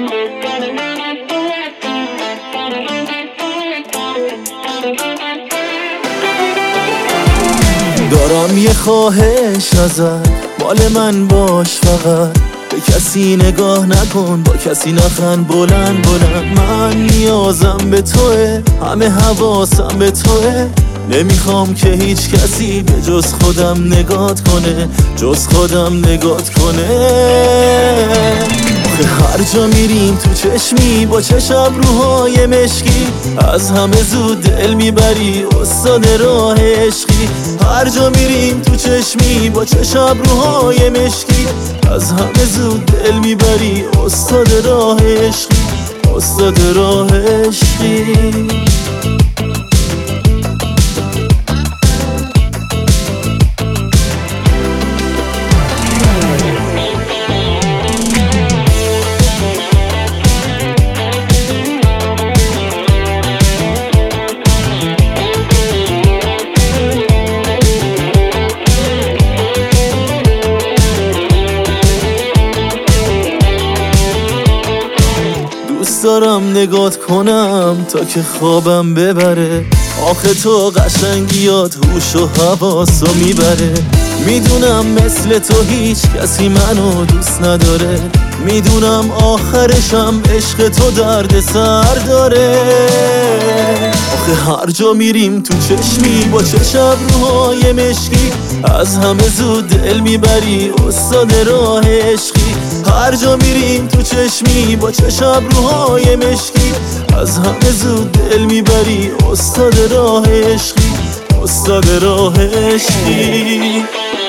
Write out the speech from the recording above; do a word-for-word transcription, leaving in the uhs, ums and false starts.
دارم یه خواهش ازت، مال من باش فقط. به کسی نگاه نکن، با کسی نخند بلند بلند. من نیازم به توه، همه حواسم به توه. نمیخوام که هیچ کسی به جز خودم نگات کنه، جز خودم نگات کنه. آخه هر جا میریم تو چشمی، با چه ابروهای مشکی. از همه زود دل میبری استاد راه عشقی. هر جا میریم تو چشمی، با چه ابروهای مشکی. از همه زود دل میبری استاد راه عشقی، استاد راه عشقی. دوست دارم نگات کنم تا که خوابم ببره. آخه تو قشنگیات هوش و حواسو میبره. میدونم مثل تو هیچ کسی منو دوست نداره. میدونم آخرشم عشق تو درد سر داره. آخه هر جا میریم تو چشمی، با چه ابروهای مشکی. از همه زود دل میبری استاد راه عشقی. هر جا میریم تو چشمی، با چه ابروهای مشکی. از همه زود دل میبری استاد راه عشقی، استاد راه عشقی.